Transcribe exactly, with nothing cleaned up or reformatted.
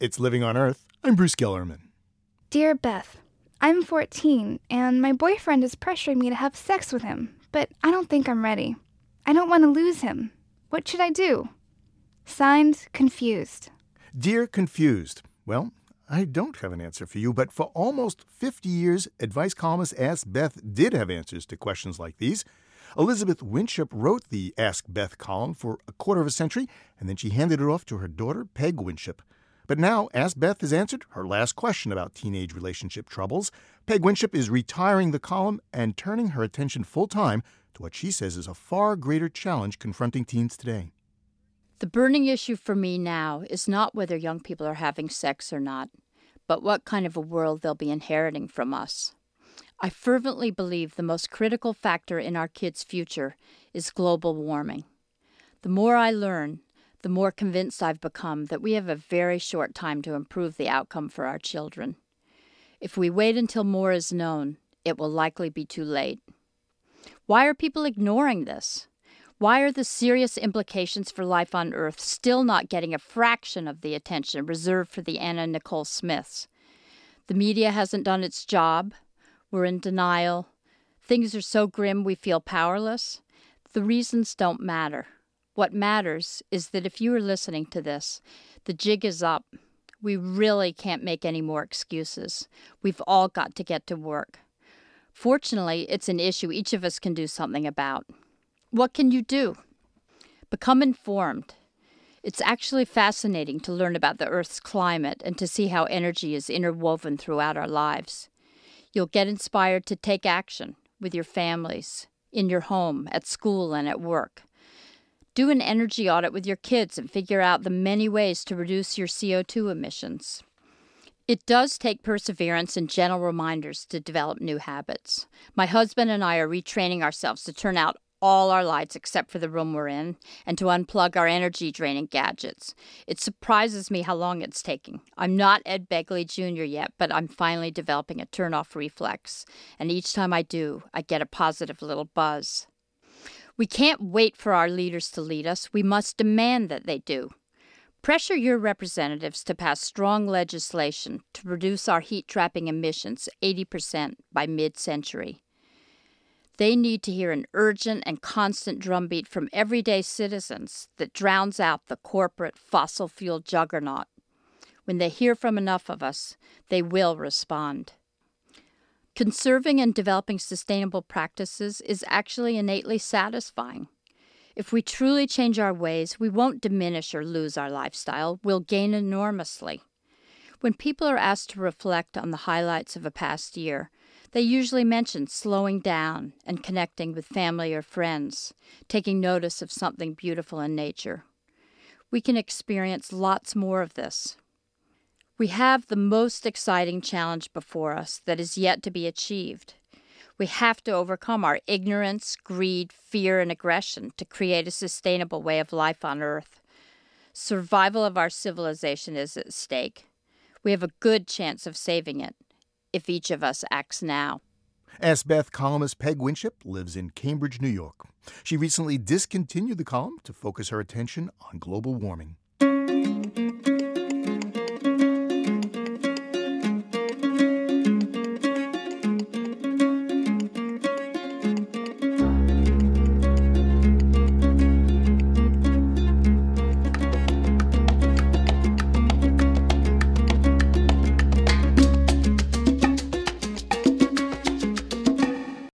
It's Living on Earth. I'm Bruce Gellerman. Dear Beth, I'm fourteen, and my boyfriend is pressuring me to have sex with him, but I don't think I'm ready. I don't want to lose him. What should I do? Signed, Confused. Dear Confused. Well, I don't have an answer for you, but for almost fifty years, advice columnist Ask Beth did have answers to questions like these. Elizabeth Winship wrote the Ask Beth column for a quarter of a century, and then she handed it off to her daughter, Peg Winship. But now, Ask Beth has answered her last question about teenage relationship troubles. Peg Winship is retiring the column and turning her attention full-time to what she says is a far greater challenge confronting teens today. The burning issue for me now is not whether young people are having sex or not, but what kind of a world they'll be inheriting from us. I fervently believe the most critical factor in our kids' future is global warming. The more I learn, the more convinced I've become that we have a very short time to improve the outcome for our children. If we wait until more is known, it will likely be too late. Why are people ignoring this? Why are the serious implications for life on Earth still not getting a fraction of the attention reserved for the Anna Nicole Smiths? The media hasn't done its job. We're in denial. Things are so grim we feel powerless. The reasons don't matter. What matters is that if you are listening to this, the jig is up. We really can't make any more excuses. We've all got to get to work. Fortunately, it's an issue each of us can do something about. What can you do? Become informed. It's actually fascinating to learn about the Earth's climate and to see how energy is interwoven throughout our lives. You'll get inspired to take action with your families, in your home, at school, and at work. Do an energy audit with your kids and figure out the many ways to reduce your C O two emissions. It does take perseverance and gentle reminders to develop new habits. My husband and I are retraining ourselves to turn out all our lights except for the room we're in, and to unplug our energy-draining gadgets. It surprises me how long it's taking. I'm not Ed Begley Junior yet, but I'm finally developing a turn-off reflex, and each time I do, I get a positive little buzz. We can't wait for our leaders to lead us. We must demand that they do. Pressure your representatives to pass strong legislation to reduce our heat-trapping emissions eighty percent by mid-century. They need to hear an urgent and constant drumbeat from everyday citizens that drowns out the corporate fossil fuel juggernaut. When they hear from enough of us, they will respond. Conserving and developing sustainable practices is actually innately satisfying. If we truly change our ways, we won't diminish or lose our lifestyle. We'll gain enormously. When people are asked to reflect on the highlights of a past year, they usually mention slowing down and connecting with family or friends, taking notice of something beautiful in nature. We can experience lots more of this. We have the most exciting challenge before us that is yet to be achieved. We have to overcome our ignorance, greed, fear, and aggression to create a sustainable way of life on Earth. Survival of our civilization is at stake. We have a good chance of saving it, if each of us acts now. Ask Beth columnist Peg Winship lives in Cambridge, New York. She recently discontinued the column to focus her attention on global warming.